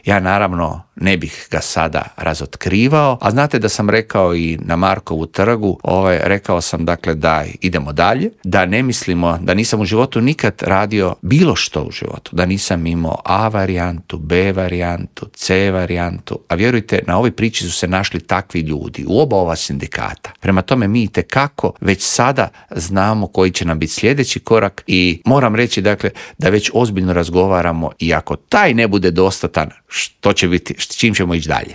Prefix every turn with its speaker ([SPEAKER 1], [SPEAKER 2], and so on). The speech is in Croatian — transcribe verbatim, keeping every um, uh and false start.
[SPEAKER 1] Ja naravno ne bih ga sada razotkrivao, a znate da sam rekao i na Markovu trgu, ovaj, rekao sam dakle da idemo dalje, da ne mislimo, da nisam u životu nikad radio bilo što u životu, da nisam imao A varijantu, B varijantu, C varijantu, a vjerujte, na ovoj priči su se našli takvi ljudi u oba ova sindikata. Prema tome mi itekako već sada znamo koji će nam biti sljedeći korak i moram reći dakle da već ozbiljno razgovaramo i ako taj ne bude dostatan, što će biti, s čim ćemo ići dalje.